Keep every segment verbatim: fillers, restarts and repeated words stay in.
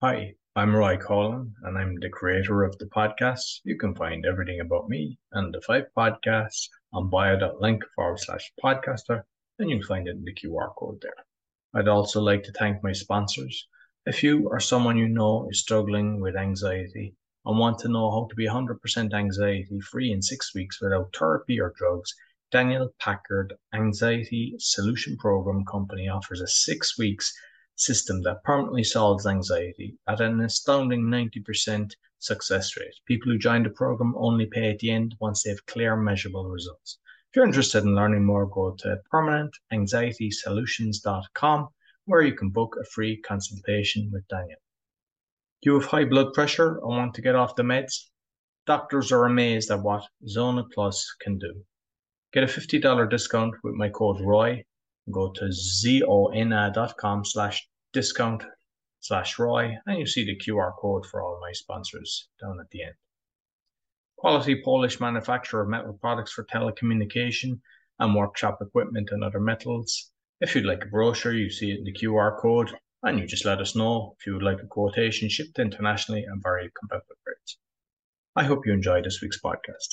Hi, I'm Roy Colin, and I'm the creator of the podcast. You can find everything about me and the five podcasts on bio.link forward slash podcaster, and you'll find it in the Q R code there. I'd also like to thank my sponsors. If you or someone you know is struggling with anxiety and want to know how to be one hundred percent anxiety free in six weeks without therapy or drugs, Daniel Packard Anxiety Solution Program Company offers a six weeks system that permanently solves anxiety at an astounding ninety percent success rate. People who join the program only pay at the end once they have clear, measurable results. If you're interested in learning more, go to permanent anxiety solutions dot com where you can book a free consultation with Daniel. Do you have high blood pressure and want to get off the meds? Doctors are amazed at what Zona Plus can do. Get a fifty dollars discount with my code ROY. Go to zona.com slash discount slash ROY and you see the Q R code for all my sponsors down at the end. Quality Polish manufacturer of metal products for telecommunication and workshop equipment and other metals. If you'd like a brochure, you see it in the Q R code and you just let us know if you would like a quotation shipped internationally and very competitive rates. I hope you enjoyed this week's podcast.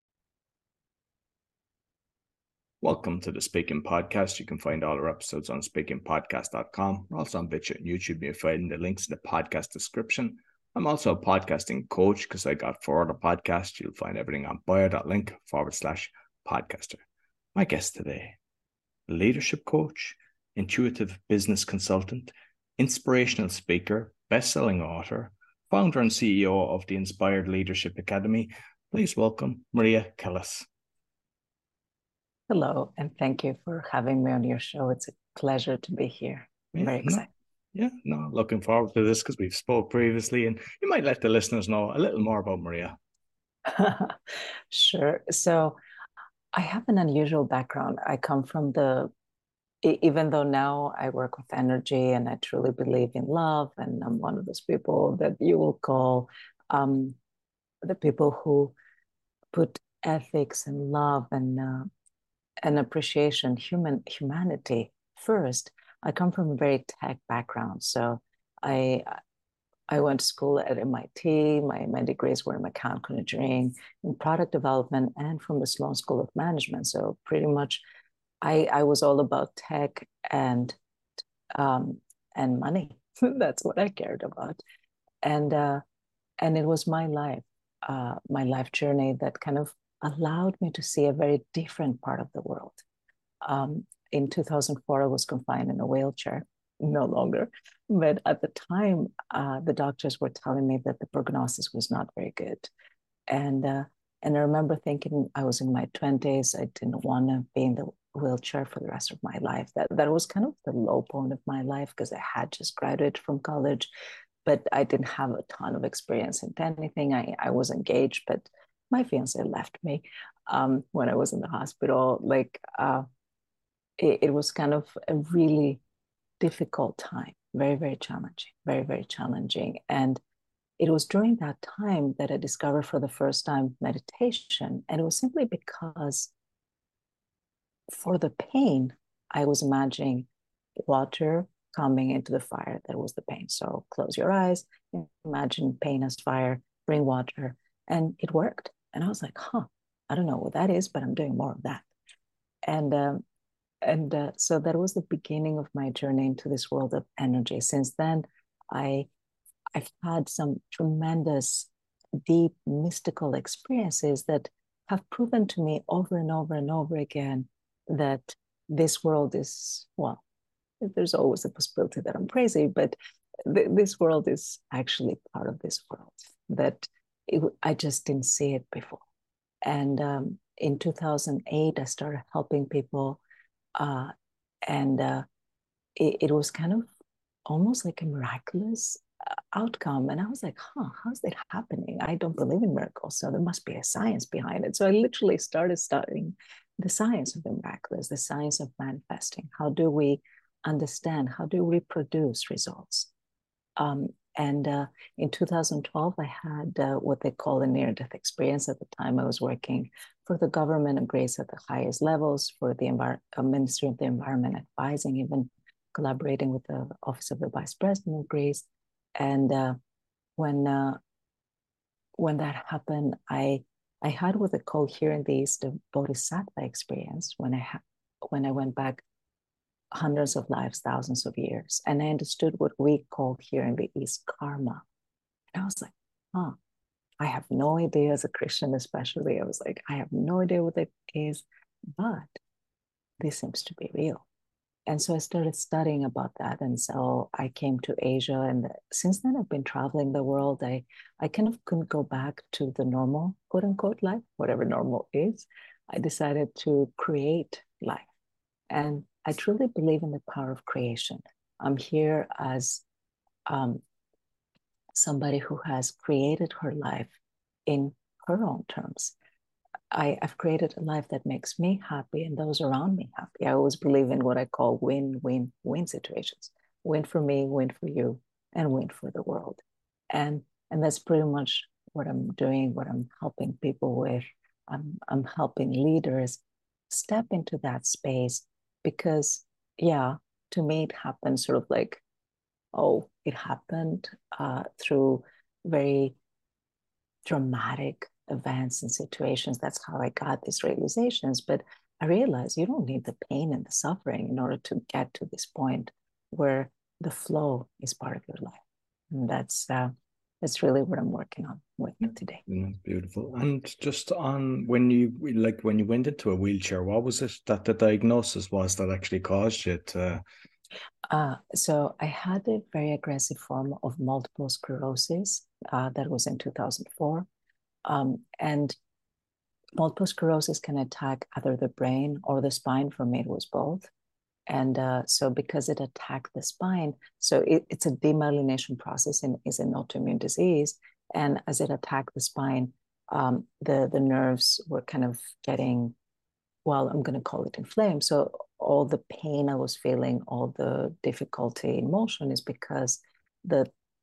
Welcome to the Speaking Podcast. You can find all our episodes on speaking podcast dot com. We're also on BitChute and YouTube. You'll find the links in the podcast description. I'm also a podcasting coach because I got four other podcasts. You'll find everything on bio.link forward slash podcaster. My guest today, leadership coach, intuitive business consultant, inspirational speaker, best-selling author, founder and C E O of the Inspired Leadership Academy. Please welcome Maria Callas. Hello, and thank you for having me on your show. It's a pleasure to be here. I'm yeah, very excited. No, yeah, no, looking forward to this because we've spoke previously, and you might let the listeners know a little more about Maria. Sure. So I have an unusual background. I come from the, even though now I work with energy and I truly believe in love, and I'm one of those people that you will call um, the people who put ethics and love and uh, and appreciation, human humanity first. I come from a very tech background, so I I went to school at M I T. My my degrees were in mechanical engineering, in product development, and from the Sloan School of Management. So pretty much, I I was all about tech and um, and money. That's what I cared about, and uh, and it was my life, uh, my life journey that kind of allowed me to see a very different part of the world. Um, in two thousand four, I was confined in a wheelchair, no longer. But at the time, uh, the doctors were telling me that the prognosis was not very good. And, uh, and I remember thinking I was in my twenties. I didn't want to be in the wheelchair for the rest of my life. That, that was kind of the low point of my life because I had just graduated from college, but I didn't have a ton of experience in anything. I, I was engaged, but my fiance left me um, when I was in the hospital. Like uh, it, it was kind of a really difficult time, very, very challenging, very, very challenging. And it was during that time that I discovered for the first time meditation. And it was simply because for the pain, I was imagining water coming into the fire. That was the pain. So close your eyes, imagine pain as fire, bring water, and it worked. And I was like, huh, I don't know what that is, but I'm doing more of that. And um, and uh, so that was the beginning of my journey into this world of energy. Since then, I I've had some tremendous, deep, mystical experiences that have proven to me over and over and over again that this world is, well, there's always a possibility that I'm crazy, but th- this world is actually part of this world, that it, I just didn't see it before. And um, in two thousand eight, I started helping people, uh, and uh, it, it was kind of almost like a miraculous uh, outcome. And I was like, huh, how's that happening? I don't believe in miracles, so there must be a science behind it. So I literally started studying the science of the miraculous, the science of manifesting. How do we understand? How do we produce results? Um, and uh, in two thousand twelve, I had uh, what they call a near-death experience. At the time, I was working for the government of Greece at the highest levels, for the Envir- uh, Ministry of the Environment, advising, even collaborating with the Office of the Vice President of Greece. And uh, when uh, when that happened, I I had what they call here in the East the bodhisattva experience when I ha- when I went back hundreds of lives, thousands of years, and I understood what we call here in the East karma. And I was like, huh, I have no idea as a Christian, especially. I was like, I have no idea what it is, but this seems to be real. And so I started studying about that. And so I came to Asia. And since then, I've been traveling the world. I, I kind of couldn't go back to the normal, quote unquote, life, whatever normal is. I decided to create life. And I truly believe in the power of creation. I'm here as um, somebody who has created her life in her own terms. I, I've created a life that makes me happy and those around me happy. I always believe in what I call win, win, win situations. Win for me, win for you, and win for the world. And and that's pretty much what I'm doing, what I'm helping people with. I'm I'm helping leaders step into that space because yeah, to me it happened sort of like, oh, it happened uh, through very dramatic events and situations. That's how I got these realizations. But I realized you don't need the pain and the suffering in order to get to this point where the flow is part of your life. And that's uh, that's really what I'm working on with today. That's beautiful. And just on when you like when you went into a wheelchair, what was it that the diagnosis was that actually caused you to? Uh, so I had a very aggressive form of multiple sclerosis. Uh, that was in two thousand four. Um, and multiple sclerosis can attack either the brain or the spine. For me, it was both. And uh, so because it attacked the spine, so it, it's a demyelination process and is an autoimmune disease. And as it attacked the spine, um, the, the nerves were kind of getting, well, I'm going to call it inflamed. So all the pain I was feeling, all the difficulty in motion is because the,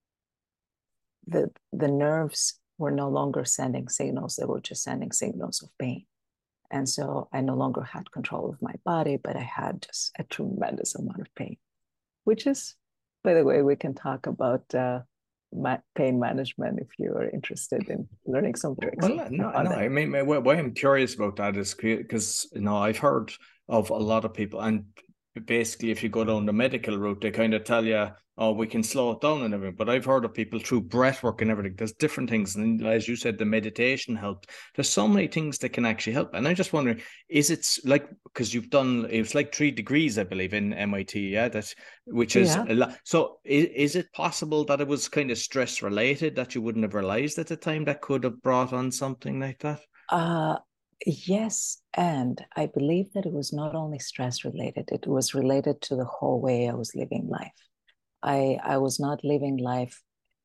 the, the nerves were no longer sending signals. They were just sending signals of pain. And so I no longer had control of my body, but I had just a tremendous amount of pain, which is, by the way, we can talk about uh, ma- pain management if you are interested in learning some tricks. Well, no, no. I mean, why I'm curious about that is because you know I've heard of a lot of people, and basically, if you go down the medical route, they kind of tell you, "Oh, we can slow it down and everything." But I've heard of people through breath work and everything. There's different things, and as you said, the meditation helped. There's so many things that can actually help. And I'm just wondering, is it like because you've done it was like three degrees, I believe, in M I T, yeah, that's which is Yeah. a lot. So is, is it possible that it was kind of stress related that you wouldn't have realized at the time that could have brought on something like that? Uh, yes. And I believe that it was not only stress related, it was related to the whole way I was living life. I, I was not living life.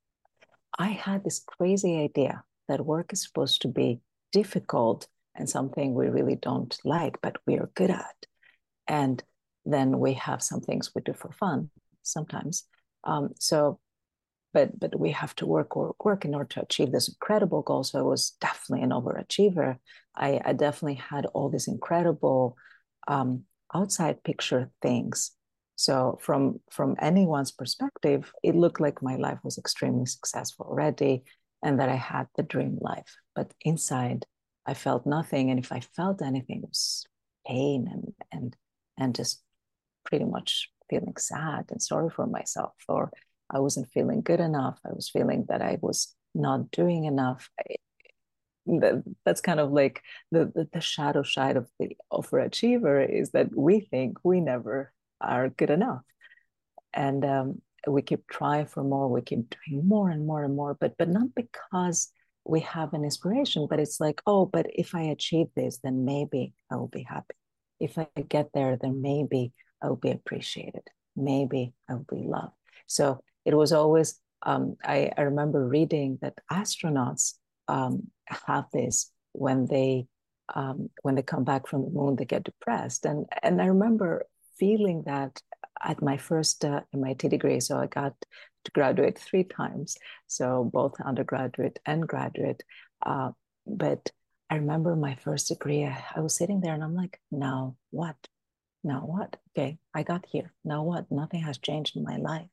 I had this crazy idea that work is supposed to be difficult and something we really don't like, but we are good at. And then we have some things we do for fun sometimes. Um, so, but but we have to work or work in order to achieve this incredible goal. So I was definitely an overachiever. I, I definitely had all these incredible um, outside picture things. So from from anyone's perspective, it looked like my life was extremely successful already, and that I had the dream life. But inside, I felt nothing. And if I felt anything, it was pain and and and just pretty much feeling sad and sorry for myself, or I wasn't feeling good enough. I was feeling that I was not doing enough. I, that, that's kind of like the, the, the shadow side of the overachiever is that we think we never are good enough. And um, we keep trying for more. We keep doing more and more and more, but but not because we have an inspiration, but it's like, oh, but if I achieve this, then maybe I will be happy. If I get there, then maybe I will be appreciated. Maybe I will be loved. So it was always, um, I, I remember reading that astronauts um, have this when they um, when they come back from the moon, they get depressed. And, and I remember feeling that at my first uh, M I T degree. So I got to graduate three times, so both undergraduate and graduate. Uh, but I remember my first degree, I, I was sitting there and I'm like, now what? Now what? Okay, I got here. Now what? Nothing has changed in my life.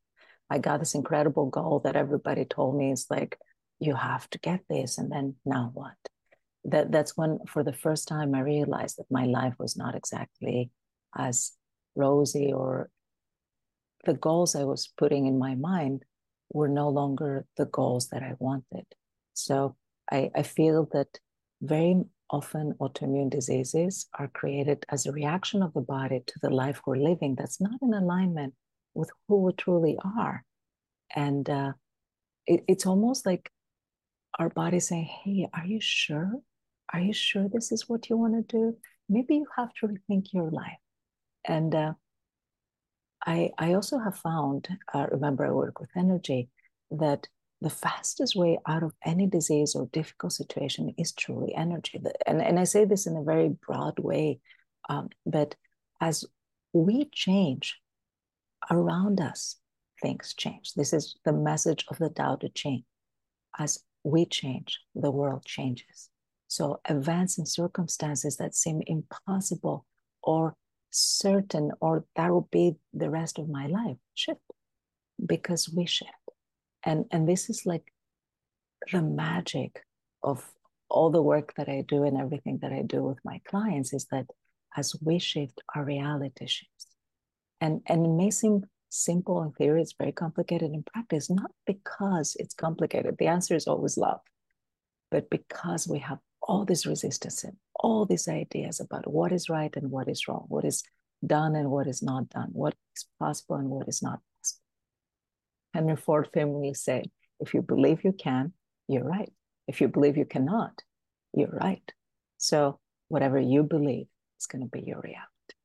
I got this incredible goal that everybody told me is like, you have to get this. And then now what? That that's when, for the first time, I realized that my life was not exactly as rosy, or the goals I was putting in my mind were no longer the goals that I wanted. So I, I feel that very often autoimmune diseases are created as a reaction of the body to the life we're living that's not in alignment with who we truly are. And uh, it, it's almost like our body saying, hey, are you sure? Are you sure this is what you want to do? Maybe you have to rethink your life. And uh, I, I also have found, uh, remember I work with energy, that the fastest way out of any disease or difficult situation is truly energy. And, and I say this in a very broad way, um, but as we change around us, things change. This is the message of the Tao Te Ching. As we change, the world changes. So events and circumstances that seem impossible or certain, or that will be the rest of my life, shift because we shift. And, and this is like the magic of all the work that I do and everything that I do with my clients, is that as we shift, our reality shifts. And, and it may seem simple in theory, it's very complicated in practice, not because it's complicated. The answer is always love, but because we have all this resistance and all these ideas about what is right and what is wrong, what is done and what is not done, what is possible and what is not possible. Henry Ford famously said, if you believe you can, you're right. If you believe you cannot, you're right. So whatever you believe is going to be your reality.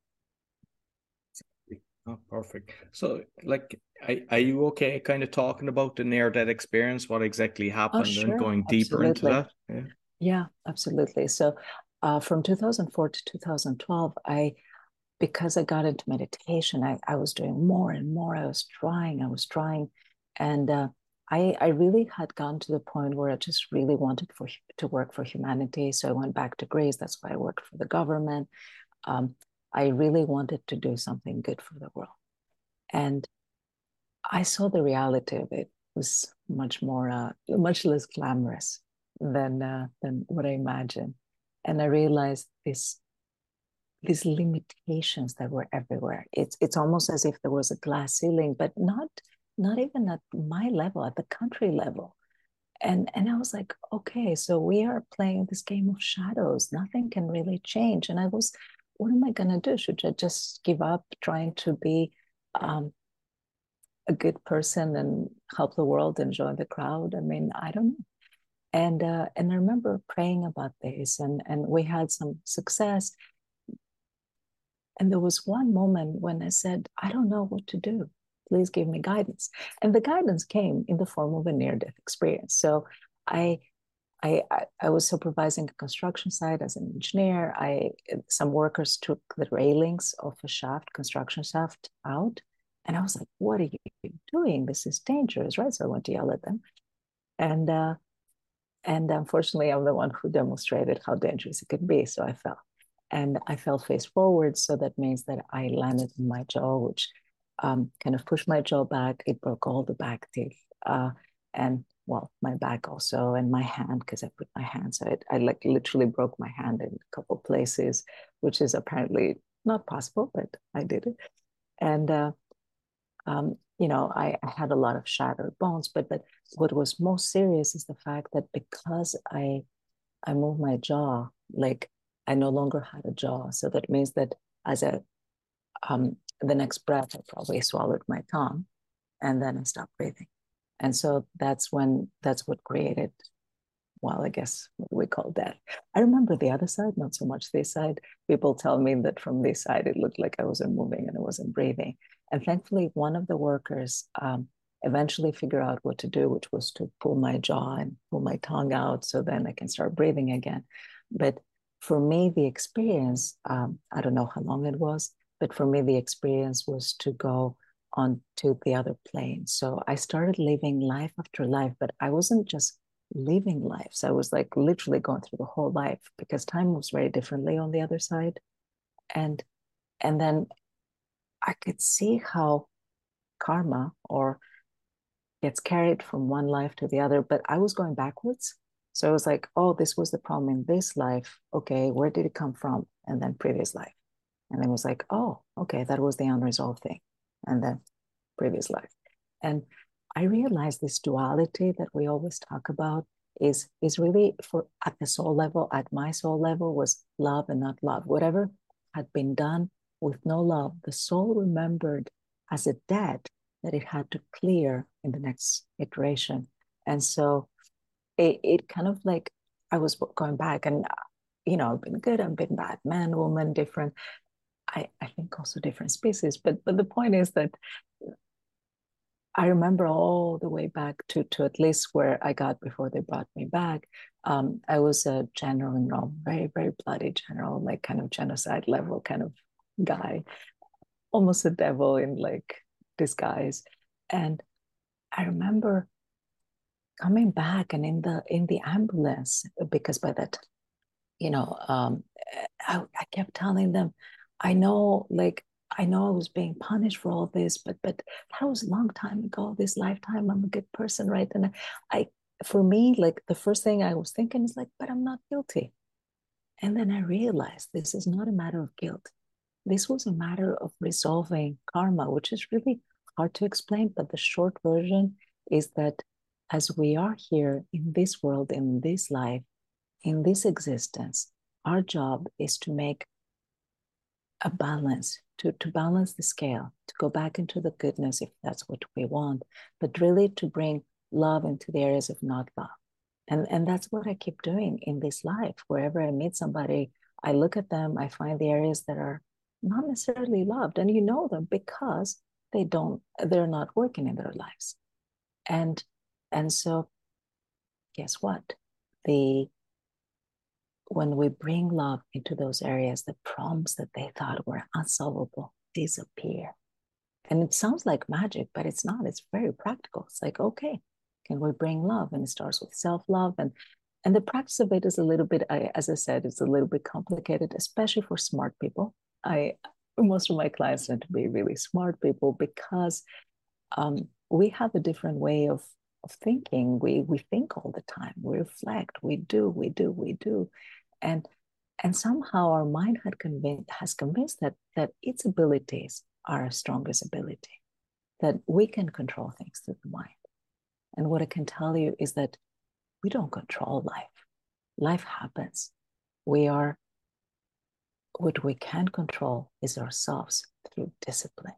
Oh, perfect. So, like, are, are you okay kind of talking about the near-death experience, what exactly happened, oh, sure. and going deeper Absolutely. into that? Yeah, yeah, absolutely. So uh, from two thousand four to two thousand twelve, I, because I got into meditation, I, I was doing more and more. I was trying, I was trying. And uh, I, I really had gone to the point where I just really wanted for to work for humanity. So I went back to Greece. That's why I worked for the government. Um, I really wanted to do something good for the world. And I saw the reality of it. It was much more, uh, much less glamorous than uh, than what I imagined. And I realized this, these limitations that were everywhere. It's it's almost as if there was a glass ceiling, but not not even at my level, at the country level. And and I was like, okay, so we are playing this game of shadows. Nothing can really change. And I was, what am I gonna do? Should I just give up trying to be um, a good person and help the world and join the crowd? I mean, I don't know. And uh, and I remember praying about this, and and we had some success. And there was one moment when I said, I don't know what to do. Please give me guidance. And the guidance came in the form of a near-death experience. So I, I, I was supervising a construction site as an engineer. I, some workers took the railings of a shaft, construction shaft, out. And I was like, what are you doing? This is dangerous, right? So I went to yell at them. And, uh, and unfortunately, I'm the one who demonstrated how dangerous it could be. So I fell. And I fell face forward. So that means that I landed in my jaw, which um, kind of pushed my jaw back. It broke all the back teeth. Uh, and well, my back also, and my hand, because I put my hand. So it, I like literally broke my hand in a couple of places, which is apparently not possible, but I did it. And, uh, um, you know, I, I had a lot of shattered bones, but, but what was most serious is the fact that because I, I moved my jaw, like I no longer had a jaw. So that means that as a, um, the next breath, I probably swallowed my tongue, and then I stopped breathing. And so that's when, that's what created, well, I guess what we call death. I remember the other side, not so much this side. People tell me that from this side, it looked like I wasn't moving and I wasn't breathing. And thankfully, one of the workers um, eventually figured out what to do, which was to pull my jaw and pull my tongue out so then I can start breathing again. But for me, the experience, um, I don't know how long it was, but for me, the experience was to go on to the other plane. So I started living life after life, but I wasn't just living life. So I was like literally going through the whole life, because time moves very differently on the other side. And and then I could see how karma, or gets carried from one life to the other, but I was going backwards. So I was like, oh, this was the problem in this life. Okay, where did it come from? And then previous life. And then it was like, oh, okay, that was the unresolved thing. And then previous life. And I realized this duality that we always talk about is, is really for at the soul level, at my soul level, was love and not love. Whatever had been done with no love, the soul remembered as a debt that it had to clear in the next iteration. And so it, it kind of like, I was going back and, you know, I've been good, I've been bad, man, woman, different. I, I think also different species. But but the point is that I remember all the way back to, to at least where I got before they brought me back. Um, I was a general in Rome, very, very bloody general, like kind of genocide level kind of guy, almost a devil in like disguise. And I remember coming back and in the in the ambulance, because by that, you know, um, I, I kept telling them, I know, like, I know I was being punished for all this, but but that was a long time ago, this lifetime, I'm a good person, right? And I, for me, like the first thing I was thinking is like, but I'm not guilty. And then I realized this is not a matter of guilt. This was a matter of resolving karma, which is really hard to explain, but the short version is that as we are here in this world, in this life, in this existence, our job is to make a balance, to, to balance the scale, to go back into the goodness if that's what we want, but really to bring love into the areas of not love. And, and that's what I keep doing in this life. Wherever I meet somebody, I look at them, I find the areas that are not necessarily loved. And you know them because they don't, they're not working in their lives. And, and so guess what? The when we bring love into those areas, the problems that they thought were unsolvable disappear. And it sounds like magic, but it's not. It's very practical. It's like, okay, can we bring love? And it starts with self-love. And, and the practice of it is a little bit, I, as I said, it's a little bit complicated, especially for smart people. I most of my clients tend to be really smart people because um, we have a different way of, of thinking. We, we think all the time. We reflect. We do, we do, we do. And, and somehow our mind had convinced, has convinced that, that its abilities are our strongest ability, that we can control things through the mind. And what I can tell you is that we don't control life. Life happens. We are, what we can control is ourselves through discipline.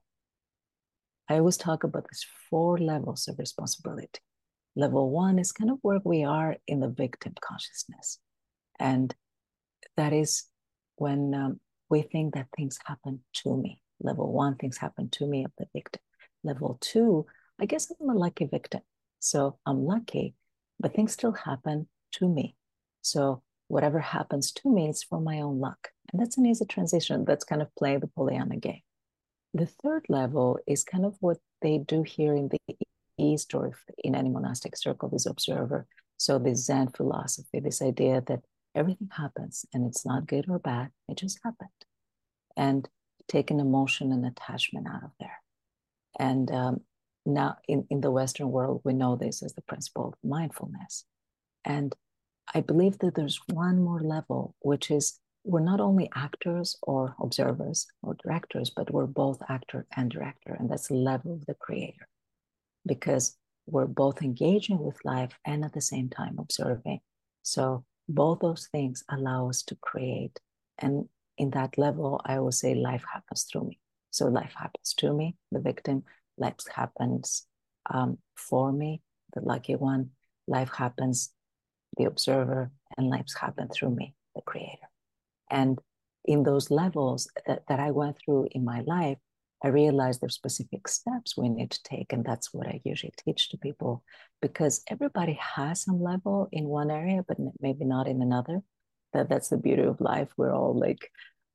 I always talk about these four levels of responsibility. Level one is kind of where we are in the victim consciousness. And that is when um, we think that things happen to me. Level one, things happen to me of the victim. Level two, I guess I'm a lucky victim. So I'm lucky, but things still happen to me. So whatever happens to me, it's from my own luck. And that's an easy transition. That's kind of playing the Pollyanna game. The third level is kind of what they do here in the East or in any monastic circle, this observer. So this Zen philosophy, this idea that everything happens and it's not good or bad, it just happened. And take an emotion and attachment out of there. And um, now in, in the Western world, we know this as the principle of mindfulness. And I believe that there's one more level, which is we're not only actors or observers or directors, but we're both actor and director. And that's the level of the creator, because we're both engaging with life and at the same time observing. So both those things allow us to create. And in that level, I always say life happens through me. So life happens to me, the victim, life happens um, for me, the lucky one, life happens, the observer, and life happens through me, the creator. And in those levels that, that I went through in my life, I realized there's specific steps we need to take. And that's what I usually teach to people, because everybody has some level in one area, but maybe not in another. That, that's the beauty of life. We're all like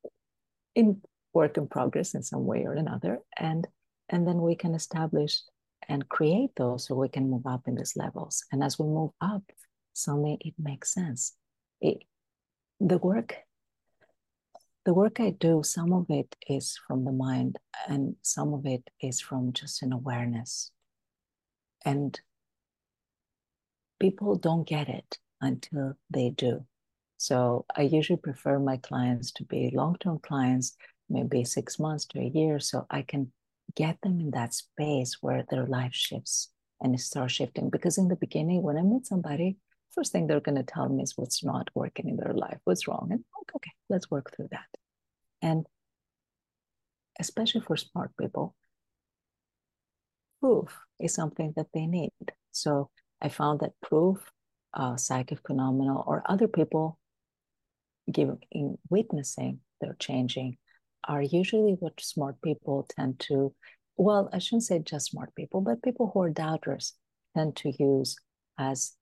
in work in progress in some way or another. And, and then we can establish and create those so we can move up in these levels. And as we move up, suddenly it makes sense. It, the work The work I do, some of it is from the mind and some of it is from just an awareness. And people don't get it until they do. So I usually prefer my clients to be long-term clients, maybe six months to a year, so I can get them in that space where their life shifts and it starts shifting. Because in the beginning, when I meet somebody, first thing they're going to tell me is what's not working in their life, what's wrong. And I'm like, okay, let's work through that. And especially for smart people, proof is something that they need. So I found that proof, uh, psychic phenomena, or other people giving witnessing they're changing are usually what smart people tend to, well, I shouldn't say just smart people, but people who are doubters tend to use as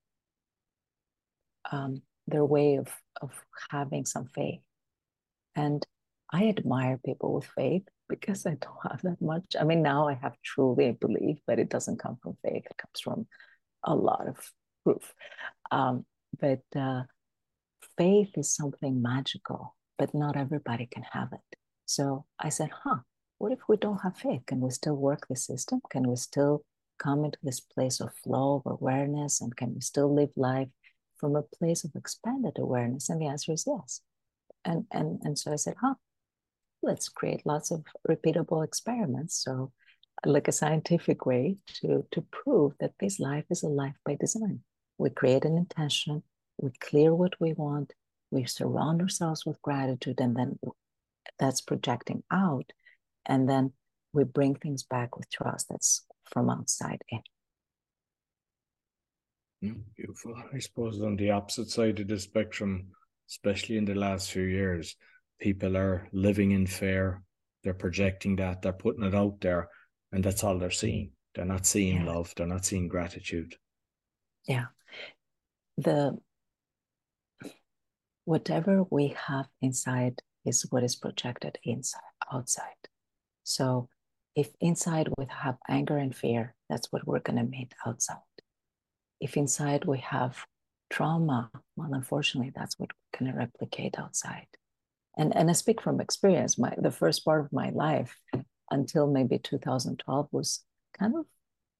um, their way of, of having some faith. And I admire people with faith because I don't have that much. I mean, now I have truly a belief, but it doesn't come from faith. It comes from a lot of proof. Um, but uh, faith is something magical, but not everybody can have it. So I said, huh, what if we don't have faith? Can we still work the system? Can we still come into this place of flow of awareness? And can we still live life from a place of expanded awareness? And the answer is yes. And, and, and so I said, huh, let's create lots of repeatable experiments. So like a scientific way to, to prove that this life is a life by design. We create an intention, we clear what we want, we surround ourselves with gratitude, and then that's projecting out. And then we bring things back with trust that's from outside in. Mm, beautiful. I suppose on the opposite side of the spectrum, especially in the last few years, people are living in fear. They're projecting that, they're putting it out there, and that's all they're seeing. They're not seeing yeah. love. They're not seeing gratitude. Yeah. The whatever we have inside is what is projected inside, outside. So if inside we have anger and fear, that's what we're going to meet outside. If inside we have trauma, well, unfortunately, that's what we're going to replicate outside. And, and I speak from experience. My the first part of my life until maybe two thousand twelve was kind of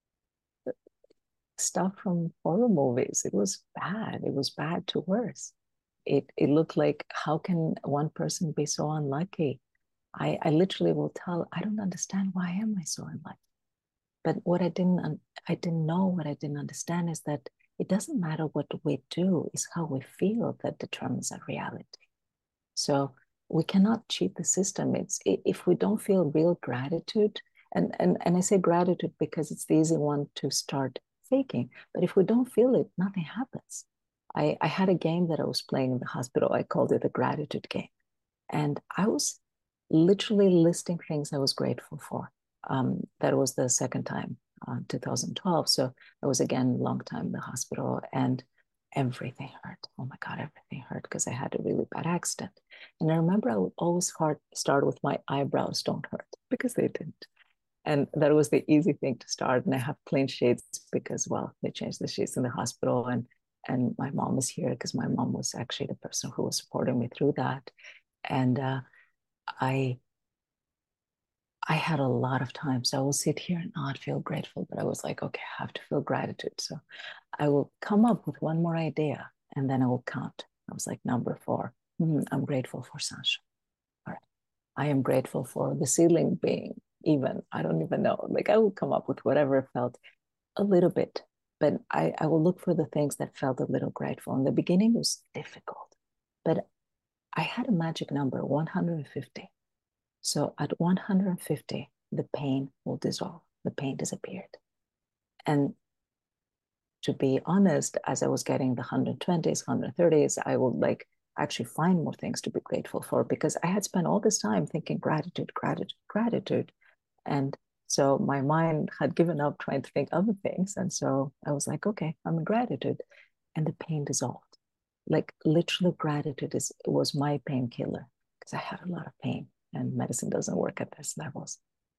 stuff from horror movies. It was bad. It was bad to worse. It, it looked like, how can one person be so unlucky? I, I literally will tell, I don't understand, why am I so unlucky? But what I didn't, I didn't know, what I didn't understand is that it doesn't matter what we do, it's how we feel that determines our reality. So we cannot cheat the system. It's if we don't feel real gratitude, and, and, and I say gratitude because it's the easy one to start faking, but if we don't feel it, nothing happens. I, I had a game that I was playing in the hospital. I called it the gratitude game. And I was literally listing things I was grateful for. Um, that was the second time, uh, two thousand twelve. So I was again a long time in the hospital, and everything hurt. Oh my God, everything hurt because I had a really bad accident. And I remember I would always hard, start with my eyebrows don't hurt, because they didn't. And that was the easy thing to start. And I have clean sheets because, well, they changed the sheets in the hospital, and and my mom was here because my mom was actually the person who was supporting me through that. And uh, I I had a lot of times I will sit here and not feel grateful, but I was like, okay, I have to feel gratitude. So I will come up with one more idea, and then I will count. I was like, number four, mm, I'm grateful for sunshine. All right. I am grateful for the ceiling being even. I don't even know. Like I will come up with whatever felt a little bit, but I, I will look for the things that felt a little grateful. In the beginning, it was difficult, but I had a magic number, one hundred fifty. So at one hundred fifty, the pain will dissolve. The pain disappeared. And to be honest, as I was getting the one hundred twenties, one hundred thirties, I would like actually find more things to be grateful for, because I had spent all this time thinking gratitude, gratitude, gratitude. And so my mind had given up trying to think other things. And so I was like, okay, I'm in gratitude. And the pain dissolved. Like literally gratitude is was my painkiller, because I had a lot of pain, and medicine doesn't work at these levels.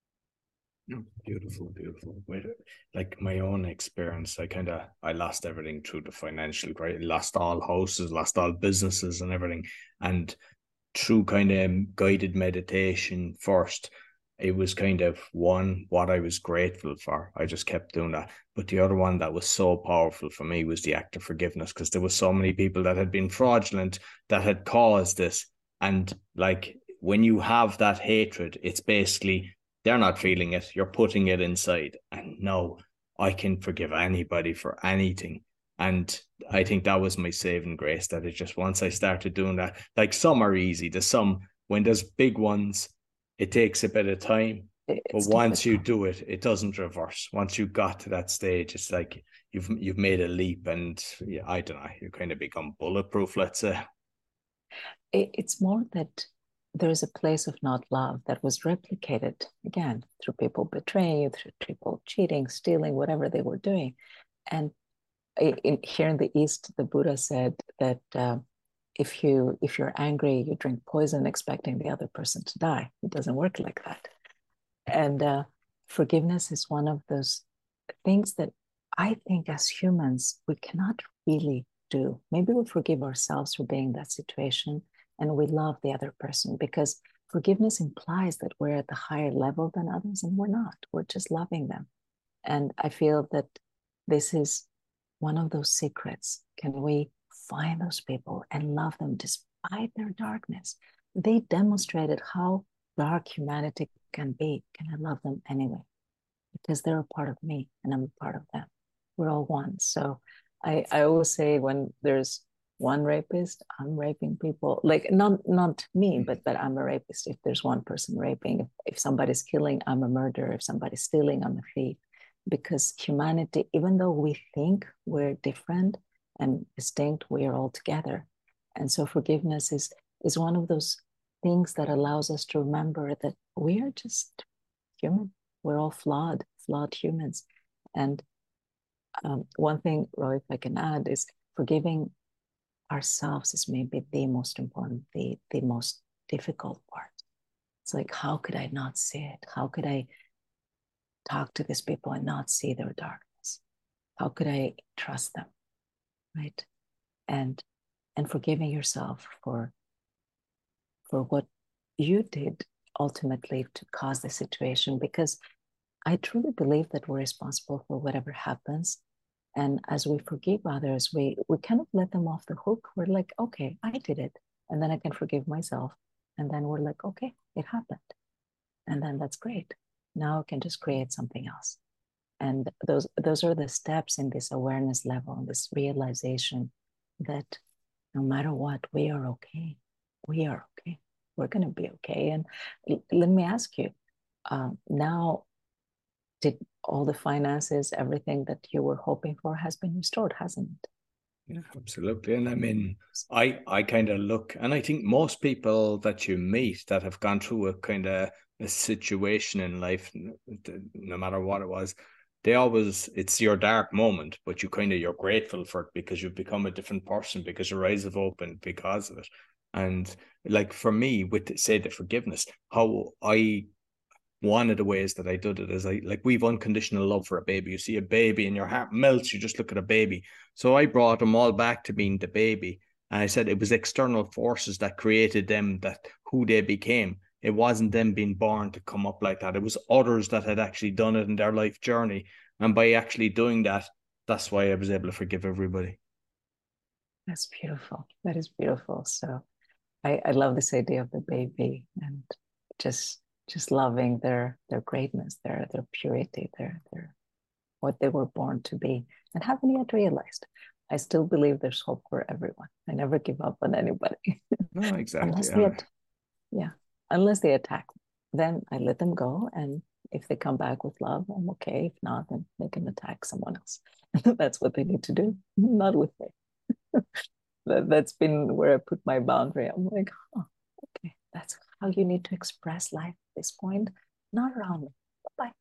Beautiful, beautiful. Like my own experience, I kind of, I lost everything through the financial crisis, lost all houses, lost all businesses and everything. And through kind of guided meditation first, it was kind of one, what I was grateful for. I just kept doing that. But the other one that was so powerful for me was the act of forgiveness, because there was so many people that had been fraudulent, that had caused this. And like, when you have that hatred, it's basically, they're not feeling it, you're putting it inside. And no, I can forgive anybody for anything. And I think that was my saving grace, that it just, once I started doing that, like, some are easy. There's some, when there's big ones, it takes a bit of time. It's but once difficult. You do it, it doesn't reverse. Once you got to that stage, it's like you've you've made a leap, and yeah, I don't know, you kind of become bulletproof, let's say. It's more that there's a place of not love that was replicated, again, through people betraying you, through people cheating, stealing, whatever they were doing. And in, here in the East, the Buddha said that uh, if you if you're angry, you drink poison expecting the other person to die. It doesn't work like that. And uh, forgiveness is one of those things that I think as humans we cannot really do. Maybe we forgive ourselves for being in that situation, and we love the other person, because forgiveness implies that we're at the higher level than others, and we're not. We're just loving them. And I feel that this is one of those secrets. Can we find those people and love them despite their darkness? They demonstrated how dark humanity can be. Can I love them anyway? Because they're a part of me and I'm a part of them. We're all one. So I, I always say, when there's one rapist, I'm raping people. Like, not not me, but but I'm a rapist. If there's one person raping, if, if somebody's killing, I'm a murderer. If somebody's stealing, I'm a thief. Because humanity, even though we think we're different and distinct, we are all together. And so forgiveness is is one of those things that allows us to remember that we are just human. We're all flawed, flawed humans. And um, one thing, Roy, if I can add, is forgiving ourselves is maybe the most important, the, the most difficult part. It's like, how could I not see it? How could I talk to these people and not see their darkness? How could I trust them, right? And and forgiving yourself for for what you did ultimately to cause the situation, because I truly believe that we're responsible for whatever happens. And as we forgive others, we we kind of let them off the hook. We're like, okay, I did it, and then I can forgive myself, and then we're like, okay, it happened, and then that's great. Now I can just create something else. And those those are the steps in this awareness level, this realization that no matter what, we are okay. We are okay. We're going to be okay. And l- let me ask you, uh, now, did all the finances, everything that you were hoping for has been restored, hasn't it? Yeah, absolutely. And I mean, I, I kind of look, and I think most people that you meet that have gone through a kind of a situation in life, no matter what it was, they always, it's your dark moment, but you kind of, you're grateful for it because you've become a different person, because your eyes have opened because of it. And like for me, with, say, the forgiveness, how I, one of the ways that I did it is I, like, we've unconditional love for a baby. You see a baby and your heart melts, you just look at a baby. So I brought them all back to being the baby. And I said it was external forces that created them, that who they became. It wasn't them being born to come up like that. It was others that had actually done it in their life journey. And by actually doing that, that's why I was able to forgive everybody. That's beautiful. That is beautiful. So I, I love this idea of the baby, and just just loving their their greatness, their their purity, their their what they were born to be, and haven't yet realized. I still believe there's hope for everyone. I never give up on anybody. No, exactly. Unless yeah. they at- yeah, unless they attack, then I let them go. And if they come back with love, I'm okay. If not, then they can attack someone else. That's what they need to do, not with me. that, that's been where I put my boundary. I'm like, oh, okay, that's how you need to express life at this point, not around me. Bye-bye.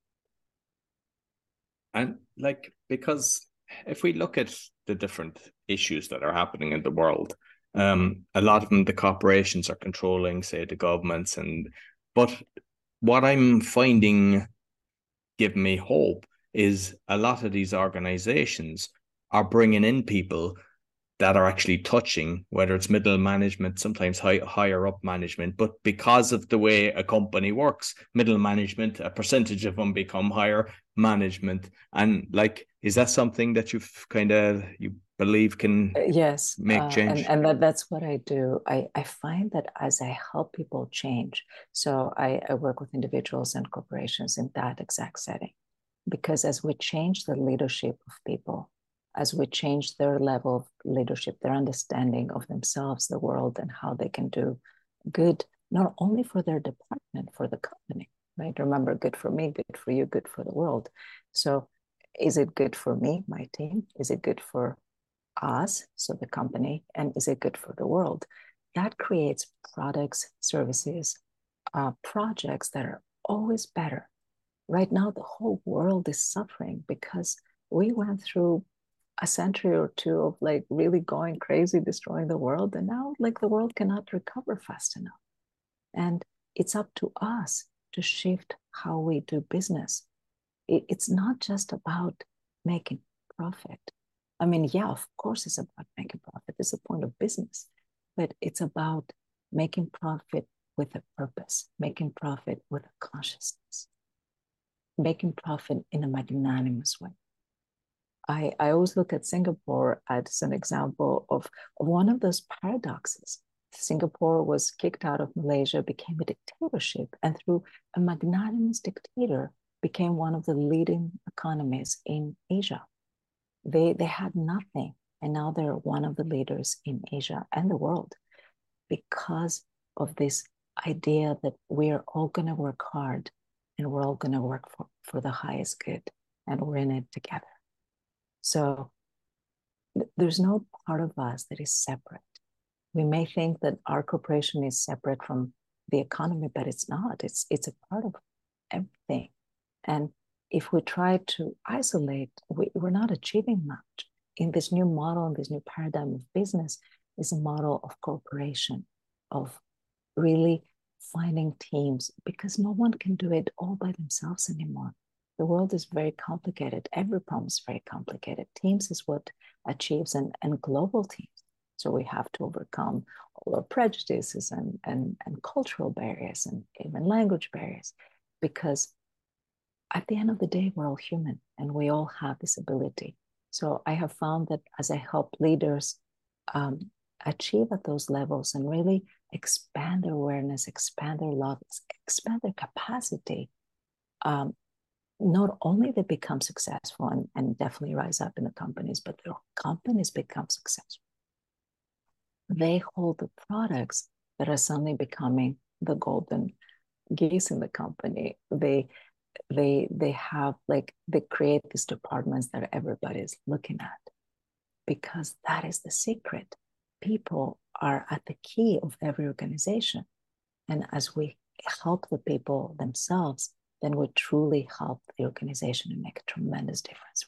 And like, because if we look at the different issues that are happening in the world, um, a lot of them, the corporations are controlling, say, the governments. And but what I'm finding giving me hope is a lot of these organizations are bringing in people that are actually touching, whether it's middle management, sometimes high, higher up management. But because of the way a company works, middle management, a percentage of them become higher management. And like, is that something that you've kind of, you believe can yes make uh, change? and and that, that's what I do. I, I find that as I help people change, so I, I work with individuals and corporations in that exact setting, because as we change the leadership of people, as we change their level of leadership, their understanding of themselves, the world, and how they can do good, not only for their department, for the company, right? Remember, good for me, good for you, good for the world. So is it good for me, my team? Is it good for us, so the company? And is it good for the world? That creates products, services, uh, projects that are always better. Right now, the whole world is suffering because we went through a century or two of like really going crazy, destroying the world. And now like the world cannot recover fast enough. And it's up to us to shift how we do business. It, it's not just about making profit. I mean, yeah, of course it's about making profit. It's a point of business, but it's about making profit with a purpose, making profit with a consciousness, making profit in a magnanimous way. I, I always look at Singapore as an example of, of one of those paradoxes. Singapore was kicked out of Malaysia, became a dictatorship, and through a magnanimous dictator, became one of the leading economies in Asia. They, they had nothing, and now they're one of the leaders in Asia and the world because of this idea that we're all going to work hard and we're all going to work for, for the highest good, and we're in it together. So th- there's no part of us that is separate. We may think that our corporation is separate from the economy, but it's not. It's it's a part of everything. And if we try to isolate, we, we're not achieving much. In this new model, in this new paradigm of business, is a model of cooperation, of really finding teams, because no one can do it all by themselves anymore. The world is very complicated. Every problem is very complicated. Teams is what achieves, and, and global teams. So we have to overcome all our prejudices and, and, and cultural barriers and even language barriers, because at the end of the day, we're all human and we all have this ability. So I have found that as I help leaders um, achieve at those levels and really expand their awareness, expand their love, expand their capacity, um, not only they become successful and, and definitely rise up in the companies, but their companies become successful. They hold the products that are suddenly becoming the golden geese in the company. They they they have like they create these departments that everybody's looking at, because that is the secret. People are at the key of every organization. And as we help the people themselves, then we truly help the organization and make a tremendous difference.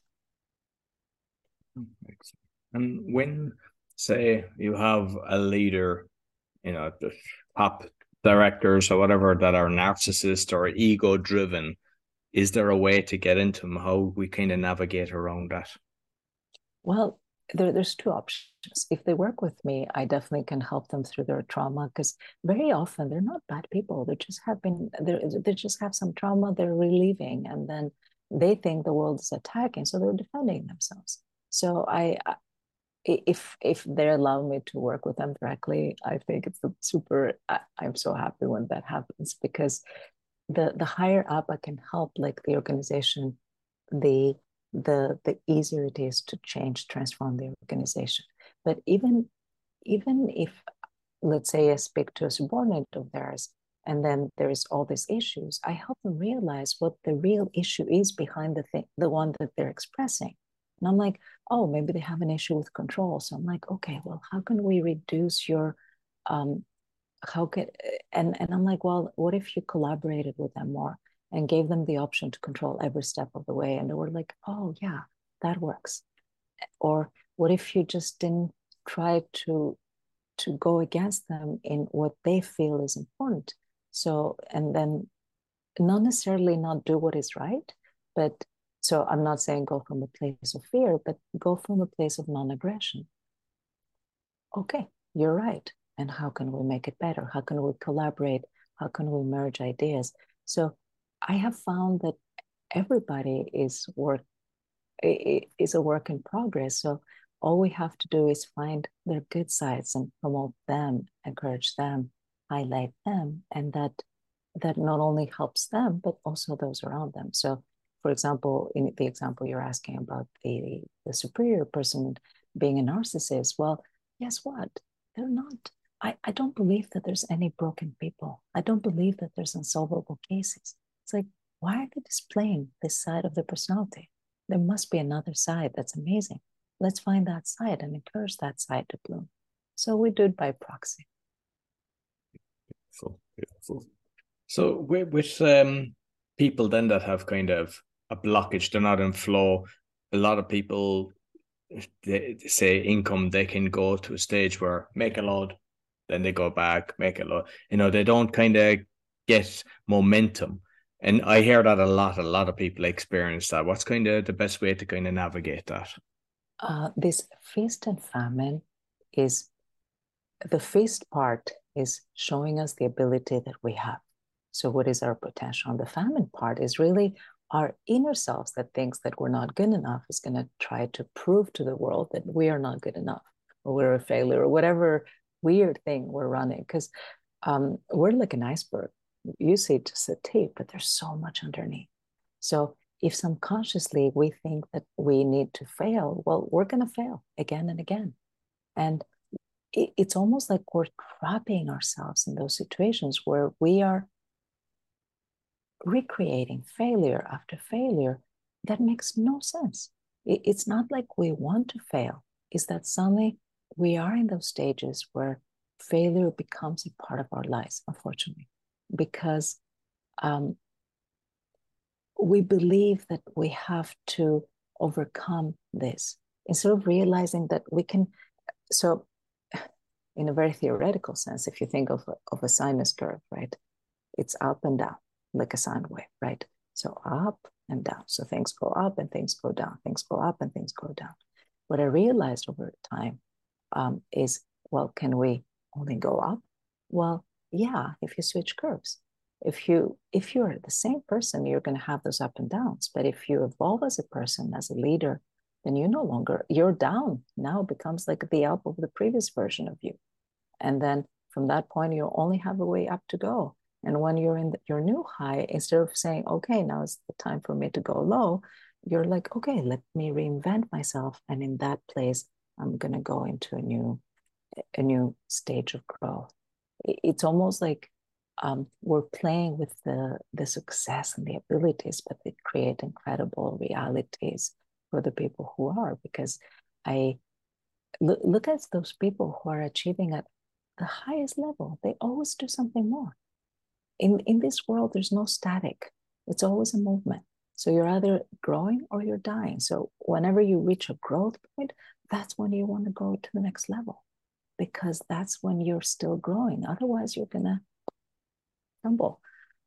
And when, say, you have a leader, you know, the top directors or whatever that are narcissist or ego driven, is there a way to get into them? How we kind of navigate around that? Well, there, there's two options. If they work with me, I definitely can help them through their trauma, because very often they're not bad people. They just have been, they just have some trauma they're relieving, and then they think the world is attacking, so they're defending themselves. So I, if if they allow me to work with them directly, I think it's super. I, I'm so happy when that happens, because the the higher up I can help, like the organization, the the the easier it is to change, transform the organization. But even even if, let's say, I speak to a subordinate of theirs, and then there is all these issues, I help them realize what the real issue is behind the thing, the one that they're expressing. And I'm like, oh, maybe they have an issue with control. So I'm like, okay, well, how can we reduce your um, how can and and I'm like, well, what if you collaborated with them more and gave them the option to control every step of the way? And they were like, oh yeah, that works. Or what if you just didn't try to to go against them in what they feel is important? So, and then not necessarily not do what is right, but so I'm not saying go from a place of fear, but go from a place of non-aggression. okay, you're right. And how can we make it better? How can we collaborate? How can we merge ideas? So I have found that everybody is work is a work in progress. So all we have to do is find their good sides and promote them, encourage them, highlight them, and that that not only helps them but also those around them. So, for example, in the example you're asking about the the superior person being a narcissist, well, guess what? They're not. I, I don't believe that there's any broken people. I don't believe that there's unsolvable cases. It's like, why are they displaying this side of their personality? There must be another side that's amazing. Let's find that side and encourage that side to bloom. So we do it by proxy. Beautiful, beautiful. So with, with um, people then that have kind of a blockage, they're not in flow. A lot of people, they say income, they can go to a stage where make a load, then they go back, make a load. You know, they don't kind of get momentum. And I hear that a lot. A lot of people experience that. What's kind of the best way to kind of navigate that? Uh, this feast and famine is, the feast part is showing us the ability that we have. So what is our potential? And the famine part is really our inner selves that thinks that we're not good enough is going to try to prove to the world that we are not good enough, or we're a failure, or whatever weird thing we're running. Because um, we're like an iceberg. You see just the tip, but there's so much underneath. So if subconsciously we think that we need to fail, well, we're going to fail again and again. And it, it's almost like we're trapping ourselves in those situations where we are recreating failure after failure. That makes no sense. It, it's not like we want to fail. It's that suddenly we are in those stages where failure becomes a part of our lives, unfortunately, because um, we believe that we have to overcome this instead of realizing that we can. So in a very theoretical sense, if you think of, of a sinus curve, right, it's up and down like a sine wave, right? So up and down. So things go up and things go down. Things go up and things go down. What I realized over time um, is, well, can we only go up? Well, yeah, if you switch curves. If you if you're the same person, you're going to have those up and downs. But if you evolve as a person, as a leader, then you no longer, your down now becomes like the up of the previous version of you. And then from that point, you only have a way up to go. And when you're in the, your new high, instead of saying, okay, now it's the time for me to go low, you're like, okay, let me reinvent myself. And in that place, I'm going to go into a new, a new stage of growth. It's almost like um, we're playing with the, the success and the abilities, but they create incredible realities for the people who are, because I look, look at those people who are achieving at the highest level. They always do something more. In, in this world, there's no static. It's always a movement. So you're either growing or you're dying. So whenever you reach a growth point, that's when you want to go to the next level, because that's when you're still growing. Otherwise, you're going to crumble.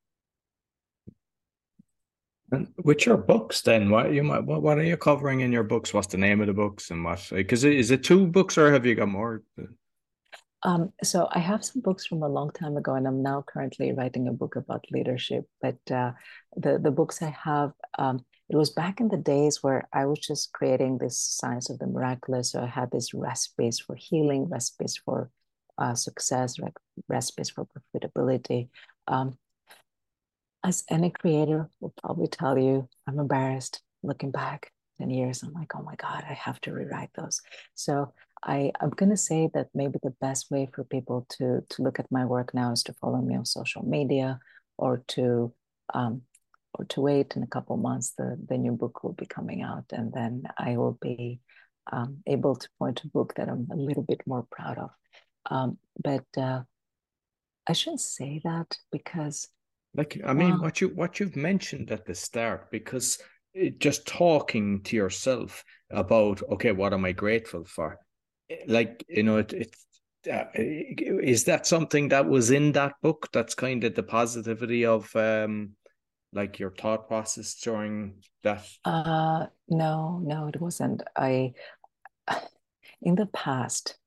And with your books, then what you might what, what are you covering in your books? What's the name of the books and what? Because is it two books or have you got more? Um, so I have some books from a long time ago, and I'm now currently writing a book about leadership. But uh, the the books I have, um, it was back in the days where I was just creating this science of the miraculous. So I had these recipes for healing, recipes for uh, success, recipes for profitability. Um, as any creator will probably tell you, I'm embarrassed looking back ten years. I'm like, oh my God, I have to rewrite those. So I, I'm going to say that maybe the best way for people to, to look at my work now is to follow me on social media, or to um, or to wait in a couple months. The, the new book will be coming out, and then I will be um, able to point to a book that I'm a little bit more proud of. Um, but uh, I shouldn't say that because Like, I mean, what you what you've mentioned at the start, because it, just talking to yourself about, okay, what am I grateful for? Like, you know, it, it uh, is that something that was in that book? That's kind of the positivity of um, like your thought process during that. Uh, no, no, it wasn't. I, in the past,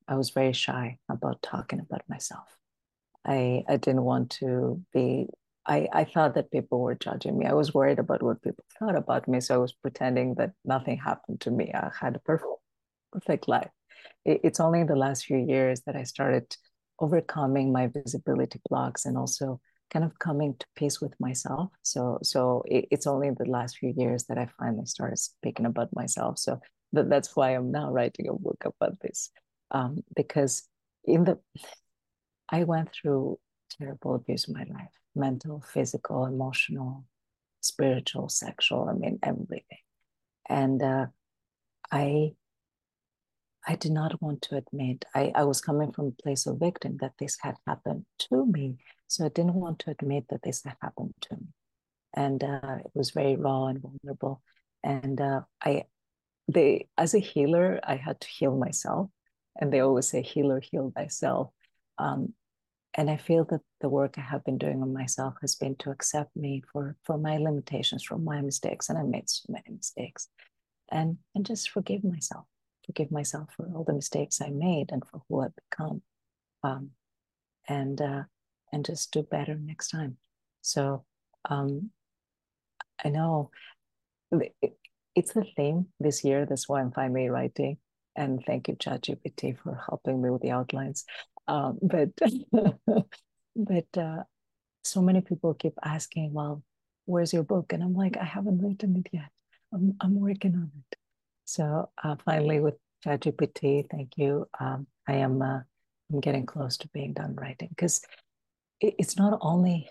I was very shy about talking about myself. I I didn't want to be, I, I thought that people were judging me. I was worried about what people thought about me. So I was pretending that nothing happened to me. I had a perfect, perfect life. It, it's only in the last few years that I started overcoming my visibility blocks and also kind of coming to peace with myself. So so it, it's only in the last few years that I finally started speaking about myself. So that, that's why I'm now writing a book about this. Um, because in the I went through terrible abuse in my life, mental, physical, emotional, spiritual, sexual, I mean, everything. And uh, I I did not want to admit, I, I was coming from a place of victim that this had happened to me. So I didn't want to admit that this had happened to me. And uh, it was very raw and vulnerable. And uh, I, they, as a healer, I had to heal myself. And they always say, healer, heal thyself. Um, and I feel that the work I have been doing on myself has been to accept me for, for my limitations, for my mistakes. And I made so many mistakes. And, and just forgive myself. Forgive myself for all the mistakes I made and for who I've become, um, and uh, and just do better next time. So um, I know it, it's the theme this year. That's why I'm finally writing. And thank you, ChatGPT, for helping me with the outlines. Um, but but uh, so many people keep asking, "Well, where's your book?" And I'm like, I haven't written it yet. I'm I'm working on it. So uh, finally, with ChatGPT, thank you. Um, I am uh, I'm getting close to being done writing because it, it's not only.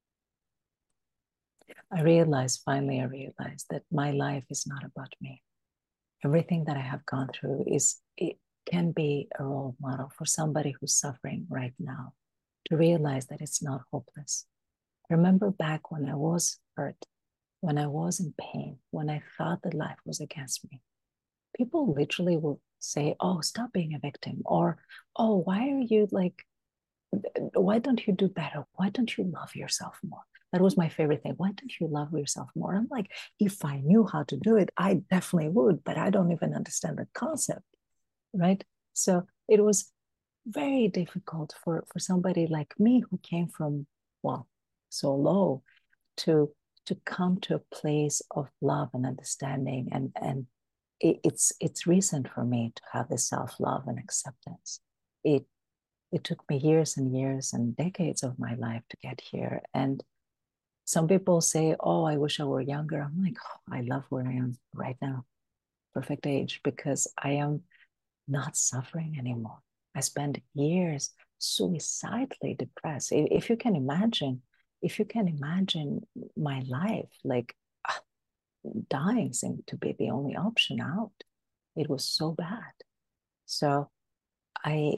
I realized finally, I realized that my life is not about me. Everything that I have gone through is it can be a role model for somebody who's suffering right now to realize that it's not hopeless. Remember back when I was hurt, when I was in pain, when I thought that life was against me. People literally will say, oh, stop being a victim, or oh, why are you like, why don't you do better? Why don't you love yourself more? That was my favorite thing. Why don't you love yourself more? I'm like, if I knew how to do it, I definitely would, but I don't even understand the concept, right? So it was very difficult for for somebody like me who came from, well, so low, to to come to a place of love and understanding, and and it, it's it's recent for me to have this self-love and acceptance. It it took me years and years and decades of my life to get here. And some people say, oh, I wish I were younger. I'm like, oh, I love where I am right now. Perfect age, because I am not suffering anymore. I spent years suicidally depressed. If you can imagine, if you can imagine my life, like dying seemed to be the only option out. It was so bad. So I,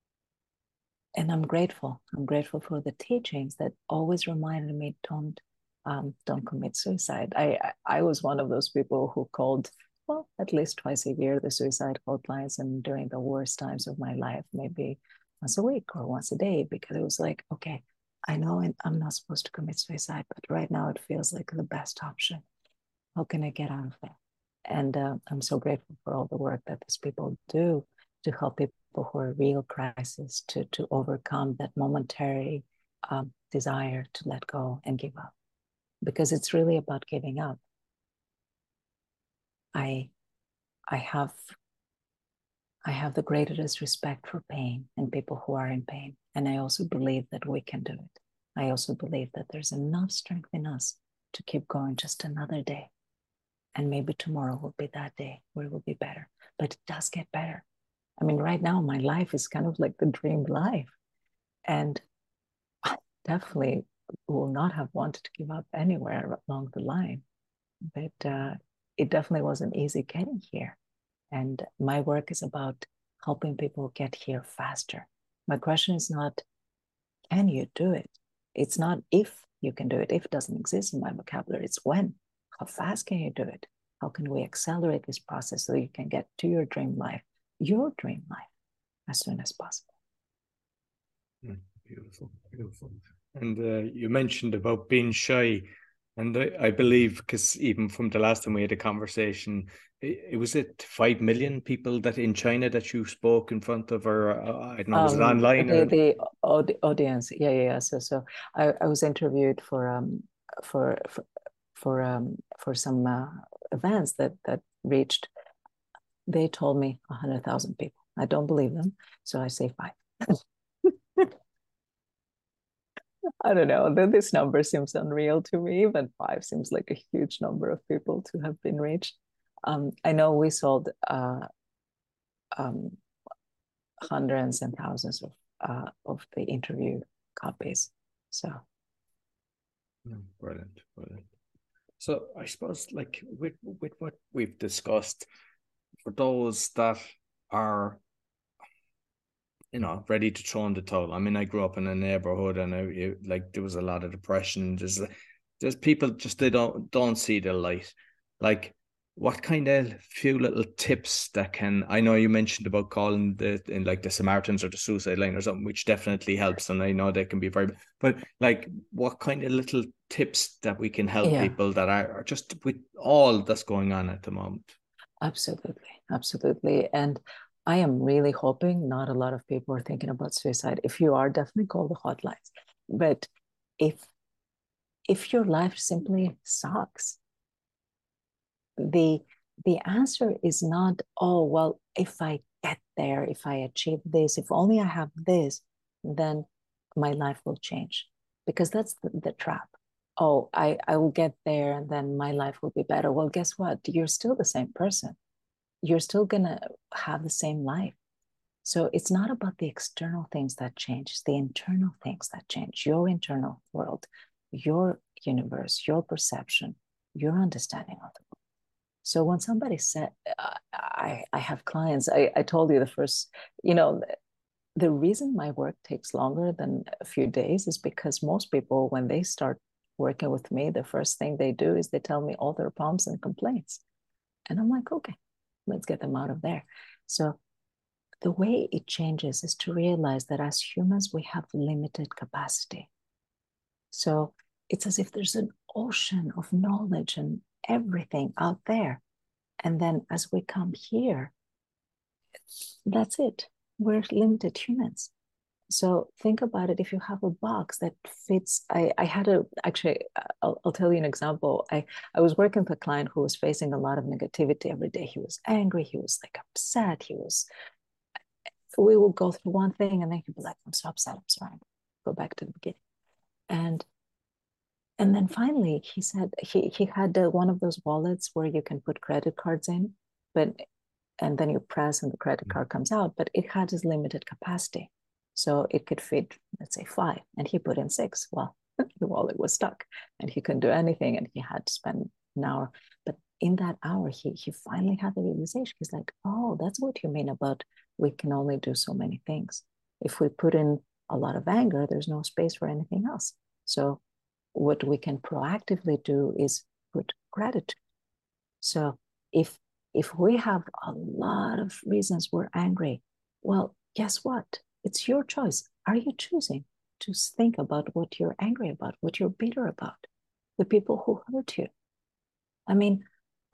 and I'm grateful. I'm grateful for the teachings that always reminded me, don't, um, don't commit suicide. I, I was one of those people who called, well, at least twice a year, the suicide hotlines, and during the worst times of my life, maybe once a week or once a day, because it was like, okay, I know I'm not supposed to commit suicide, but right now it feels like the best option. How can I get out of that? And uh, I'm so grateful for all the work that these people do to help people who are real crisis to, to overcome that momentary um, desire to let go and give up. Because it's really about giving up. I, I have I have the greatest respect for pain and people who are in pain. And I also believe that we can do it. I also believe that there's enough strength in us to keep going just another day. And maybe tomorrow will be that day where it will be better. But it does get better. I mean, right now, my life is kind of like the dream life. And I definitely will not have wanted to give up anywhere along the line. But uh, it definitely wasn't easy getting here. And my work is about helping people get here faster. My question is not, can you do it? It's not if you can do it. If it doesn't exist in my vocabulary, it's when. How fast can you do it? How can we accelerate this process so you can get to your dream life, your dream life, as soon as possible? Beautiful, beautiful. And uh, you mentioned about being shy. And I, I believe, because even from the last time we had a conversation, it, it was it five million people that in China that you spoke in front of, or uh, I don't know, was it Um, online the or? the aud- audience, yeah, yeah, yeah. So so I, I was interviewed for um for for for um for some uh, events that that reached. They told me a hundred thousand people. I don't believe them, so I say five. I don't know. This number seems unreal to me, but five seems like a huge number of people to have been reached. Um, I know we sold uh, um, hundreds and thousands of uh, of the interview copies. So Brilliant, brilliant. So I suppose, like with with what we've discussed, for those that are, you know, ready to throw in the towel. I mean, I grew up in a neighborhood, and I, it, like there was a lot of depression. There's there's people just they don't don't see the light. Like, what kind of few little tips that can? I know you mentioned about calling the in like the Samaritans or the suicide line or something, which definitely helps, and I know they can be very. But like, what kind of little tips that we can help yeah, people that are, are just with all that's going on at the moment? absolutely, absolutely. And I am really hoping not a lot of people are thinking about suicide. If you are, definitely call the hotlines. But if if your life simply sucks, the the answer is not, oh, well, if I get there, if I achieve this, if only I have this, then my life will change. Because that's the, the trap. Oh, I, I will get there and then my life will be better. Well, guess what? You're still the same person. You're still gonna have the same life. So it's not about the external things that change, it's the internal things that change, your internal world, your universe, your perception, your understanding of the world. So when somebody said, uh, I, I have clients, I, I told you the first, you know, the reason my work takes longer than a few days is because most people, when they start working with me, the first thing they do is they tell me all their problems and complaints. And I'm like, okay, let's get them out of there. So the way it changes is to realize that as humans, we have limited capacity. So it's as if there's an ocean of knowledge and everything out there. And then as we come here, that's it. We're limited humans. So think about it. If you have a box that fits, I, I had a, actually, I'll, I'll tell you an example. I, I was working with a client who was facing a lot of negativity every day. He was angry. He was like upset. He was, we will go through one thing and then he'd be like, I'm so upset. I'm sorry. Go back to the beginning. And and then finally he said he he had uh, one of those wallets where you can put credit cards in, but and then you press and the credit card comes out, but it had this limited capacity. So it could fit, let's say, five, and he put in six. Well, the wallet was stuck and he couldn't do anything and he had to spend an hour. But in that hour, he he finally had the realization. He's like, oh, that's what you mean about we can only do so many things. If we put in a lot of anger, there's no space for anything else. So what we can proactively do is put gratitude. So if if we have a lot of reasons we're angry, well, guess what? It's your choice. Are you choosing to think about what you're angry about, what you're bitter about, the people who hurt you? I mean,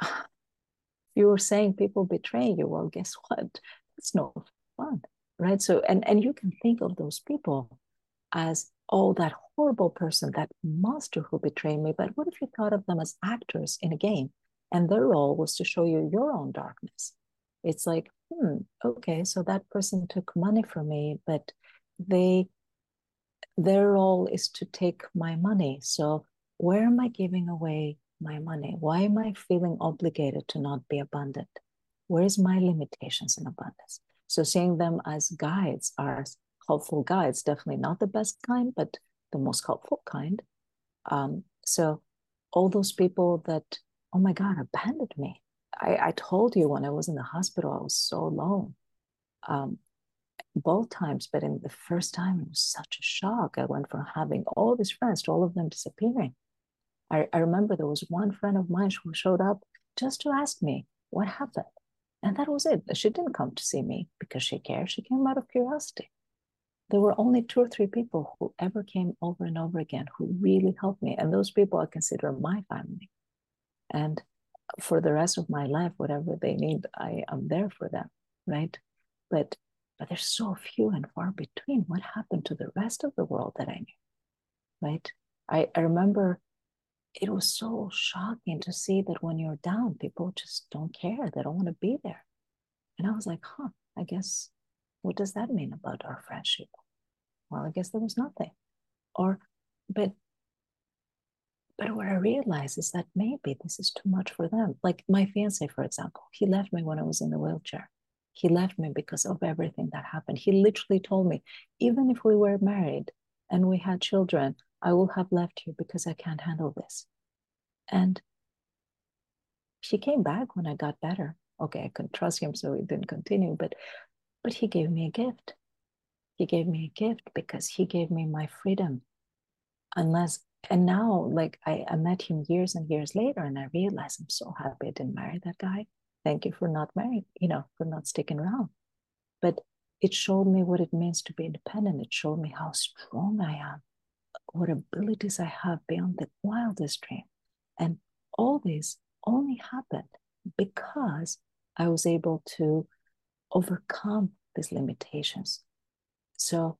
you were saying people betray you. Well, guess what? It's no fun, right? So, and and you can think of those people as, oh, that horrible person, that monster who betrayed me. But what if you thought of them as actors in a game and their role was to show you your own darkness? It's like, hmm, okay, so that person took money from me, but they their role is to take my money. So where am I giving away my money? Why am I feeling obligated to not be abundant? Where's my limitations in abundance? So seeing them as guides are helpful guides, definitely not the best kind, but the most helpful kind. Um, so all those people that, oh my God, abandoned me. I, I told you when I was in the hospital, I was so alone. Um, both times, but in the first time, it was such a shock. I went from having all these friends to all of them disappearing. I, I remember there was one friend of mine who showed up just to ask me what happened. And that was it. She didn't come to see me because she cared. She came out of curiosity. there were only two or three people who ever came over and over again who really helped me. And those people I consider my family. And for the rest of my life, whatever they need, I am there for them, right? But but there's so few and far between. What happened to the rest of the world that I knew, right? I, I remember it was so shocking to see that when you're down, people just don't care. They don't want to be there. And I was like, huh, I guess, what does that mean about our friendship? Well, I guess there was nothing. Or, but But what I realized is that maybe this is too much for them. Like my fiance, for example, he left me when I was in the wheelchair. He left me because of everything that happened. He literally told me, even if we were married and we had children, I will have left you because I can't handle this. And he came back when I got better. Okay, I couldn't trust him, so we didn't continue, but but he gave me a gift. He gave me a gift because he gave me my freedom. Unless And now, like, I, I met him years and years later, and I realized I'm so happy I didn't marry that guy. Thank you for not marrying, you know, for not sticking around. But it showed me what it means to be independent. It showed me how strong I am, what abilities I have beyond the wildest dream. And all this only happened because I was able to overcome these limitations. So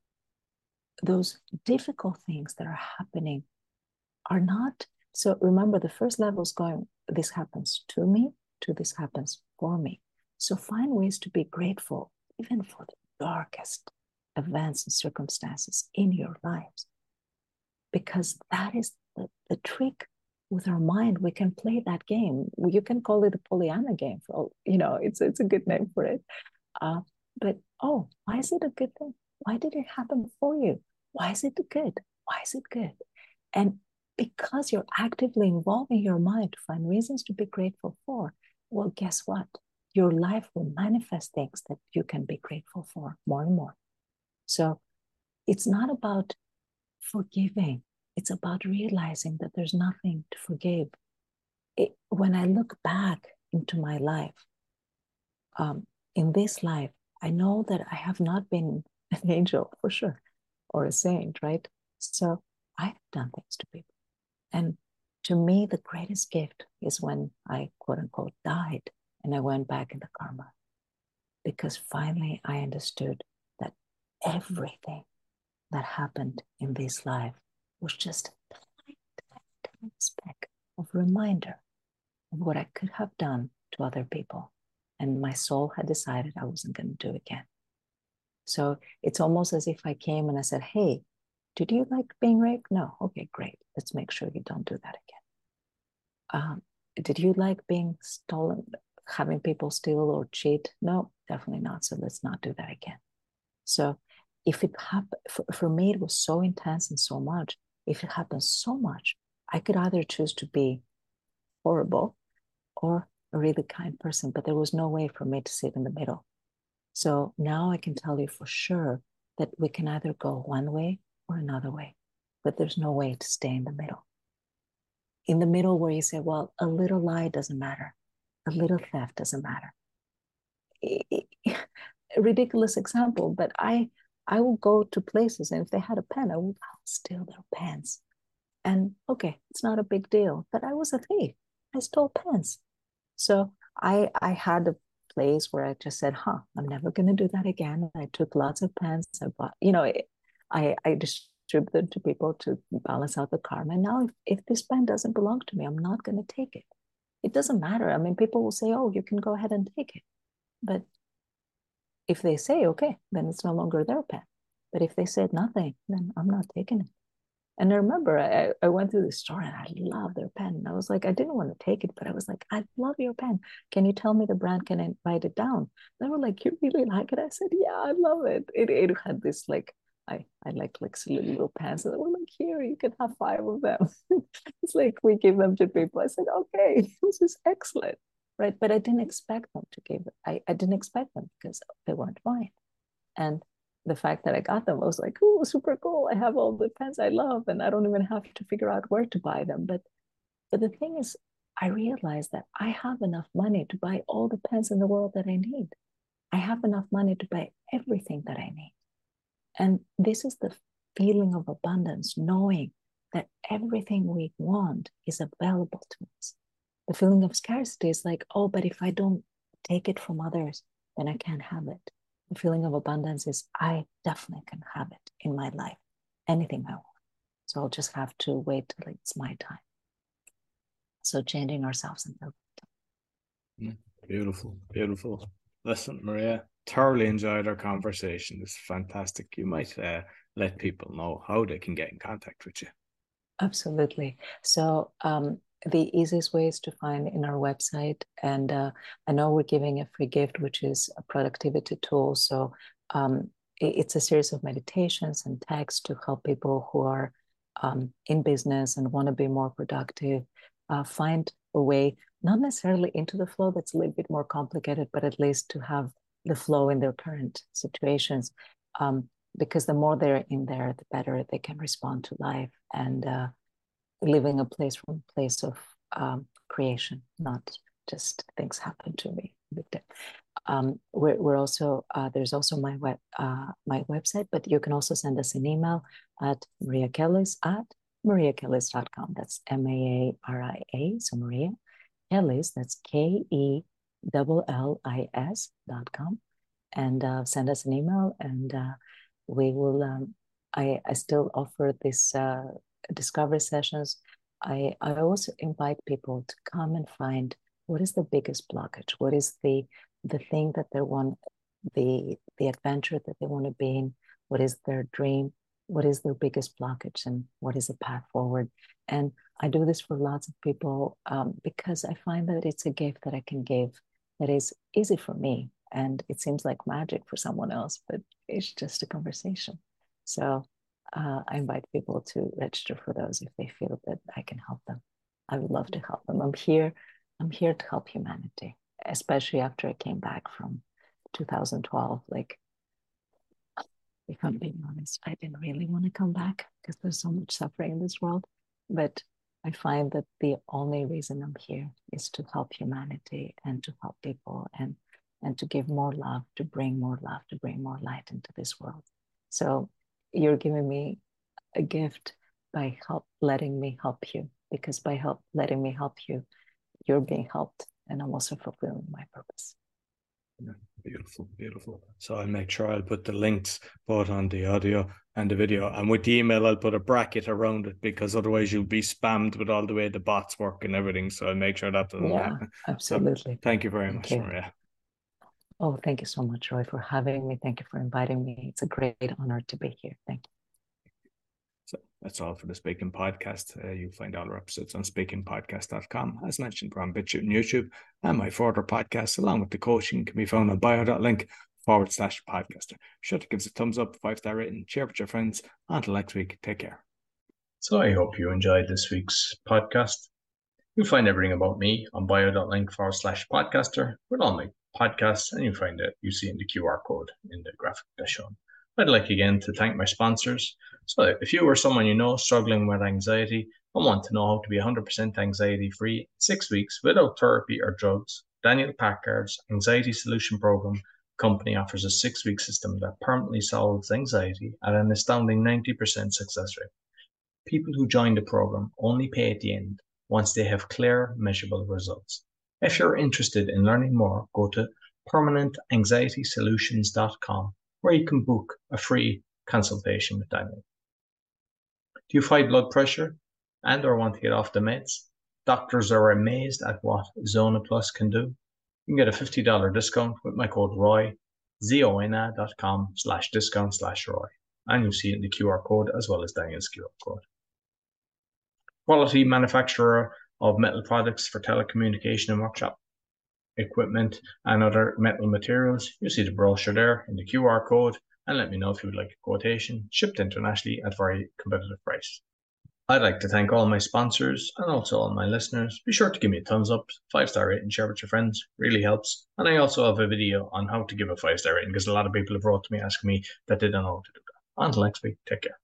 those difficult things that are happening are not, so remember the first level is going, this happens to me, to this happens for me. So find ways to be grateful, even for the darkest events and circumstances in your lives. Because that is the, the trick with our mind. We can play that game. You can call it the Pollyanna game, for, you know, it's, it's a good name for it. Uh, but, oh, why is it a good thing? Why did it happen for you? Why is it good? Why is it good? And because you're actively involving your mind to find reasons to be grateful for, well, guess what? Your life will manifest things that you can be grateful for more and more. So it's not about forgiving. It's about realizing that there's nothing to forgive. It, when I look back into my life, um, in this life, I know that I have not been an angel for sure, or a saint, right? So I've done things to people. And to me, the greatest gift is when I, quote unquote, died and I went back in the karma. Because finally I understood that everything that happened in this life was just a tiny, tiny, tiny speck of reminder of what I could have done to other people. And my soul had decided I wasn't going to do it again. So it's almost as if I came and I said, hey, did you like being raped? No. Okay, great. Let's make sure you don't do that again. Um, did you like being stolen, having people steal or cheat? No, definitely not. So let's not do that again. So if it happened, for, for me, it was so intense and so much. If it happens so much, I could either choose to be horrible or a really kind person, but there was no way for me to sit in the middle. So now I can tell you for sure that we can either go one way or another way, but there's no way to stay in the middle. In the middle where you say, well, a little lie doesn't matter. A little theft doesn't matter. A ridiculous example, but I I will go to places and if they had a pen, I would I'll steal their pens. And okay, it's not a big deal, but I was a thief. I stole pens. So I I had a place where I just said, huh, I'm never going to do that again. I took lots of pens. I bought, you know, I, I distributed to people to balance out the karma. And now if, if this pen doesn't belong to me, I'm not going to take it. It doesn't matter. I mean, people will say, oh, you can go ahead and take it. But if they say, okay, then it's no longer their pen. But if they said nothing, then I'm not taking it. And I remember I, I went through the store and I loved their pen. And I was like, I didn't want to take it, but I was like, I love your pen. Can you tell me the brand? Can I write it down? They were like, you really like it? I said, yeah, I love it. It, it had this like, I, I like like silly little pens. And they were like, here, you can have five of them. It's like we give them to people. I said, okay, this is excellent. Right. But I didn't expect them to give it. I, I didn't expect them because they weren't mine. And the fact that I got them, I was like, oh, super cool. I have all the pens I love and I don't even have to figure out where to buy them. But, but the thing is, I realized that I have enough money to buy all the pens in the world that I need. I have enough money to buy everything that I need. And this is the feeling of abundance, knowing that everything we want is available to us. The feeling of scarcity is like, oh, but if I don't take it from others, then I can't have it. The feeling of abundance is, I definitely can have it in my life, anything I want. So I'll just have to wait till it's my time. So changing ourselves until time. Beautiful, beautiful. Listen, Maria, thoroughly enjoyed our conversation. It's fantastic. You might uh, let people know how they can get in contact with you. Absolutely. So um, the easiest way is to find in our website. And uh, I know we're giving a free gift, which is a productivity tool. So um, it, it's a series of meditations and texts to help people who are um, in business and want to be more productive, uh, find a way, not necessarily into the flow, that's a little bit more complicated, but at least to have the flow in their current situations. Um, because the more they're in there, the better they can respond to life and uh, living a place from a place of um, creation, not just things happen to me. Um, we're, we're also, uh, there's also my web, uh, my website, but you can also send us an email at Maria Kellis at maria kellis dot com. That's M A A R I A, so Maria Kellis, that's K E L L I S dot com. And uh, send us an email and uh, we will, um, I, I still offer this uh, discovery sessions. I, I also invite people to come and find what is the biggest blockage, what is the the thing that they want, the the adventure that they want to be in, what is their dream, what is their biggest blockage, and what is the path forward. And I do this for lots of people um, because I find that it's a gift that I can give that is easy for me. And it seems like magic for someone else, but it's just a conversation. So uh, I invite people to register for those if they feel that I can help them. I would love to help them. I'm here. I'm here to help humanity, especially after I came back from two thousand twelve. Like, if I'm being honest, I didn't really want to come back because there's so much suffering in this world. But I find that the only reason I'm here is to help humanity and to help people and and to give more love, to bring more love, to bring more light into this world. So you're giving me a gift by help letting me help you, because by help letting me help you, you're being helped, and I'm also fulfilling my purpose. Yeah, beautiful, beautiful. So I'll make sure I'll put the links both on the audio and the video. And with the email, I'll put a bracket around it because otherwise you'll be spammed with all the way the bots work and everything. So I'll make sure that doesn't Yeah, happen. absolutely. So thank you very thank much, you. Maria. Oh, thank you so much, Roy, for having me. Thank you for inviting me. It's a great honor to be here. Thank you. So that's all for the Speaking Podcast. Uh, you'll find all our episodes on speaking podcast dot com. As mentioned, we're on BitChute and YouTube, and my further podcasts, along with the coaching, can be found on bio.link forward slash podcaster. Be sure to give us a thumbs up, five-star rating, share with your friends. Until next week, take care. So I hope you enjoyed this week's podcast. You'll find everything about me on bio.link forward slash podcaster with all my podcasts, and you'll find it, you see in the Q R code in the graphic that's shown. I'd like again to thank my sponsors. So if you or someone you know struggling with anxiety and want to know how to be one hundred percent anxiety free in six weeks without therapy or drugs, Daniel Packard's Anxiety Solution Program company offers a six-week system that permanently solves anxiety at an astounding ninety percent success rate. People who join the program only pay at the end once they have clear, measurable results. If you're interested in learning more, go to permanent anxiety solutions dot com, where you can book a free consultation with Daniel. Do you fight blood pressure and or want to get off the meds? Doctors are amazed at what Zona Plus can do. You can get a fifty dollars discount with my code ROY, zona dot com slash discount slash ROY. And you'll see it in the Q R code as well as Daniel's Q R code. Quality manufacturer of metal products for telecommunication and workshop equipment and other metal materials. You see the brochure there in the Q R code, and let me know if you would like a quotation, shipped internationally at very competitive price. I'd like to thank all my sponsors and also all my listeners. Be sure to give me a thumbs up, five-star rating, share with your friends, really helps. And I also have a video on how to give a five-star rating because a lot of people have wrote to me asking me that they don't know how to do that. Until next week, take care.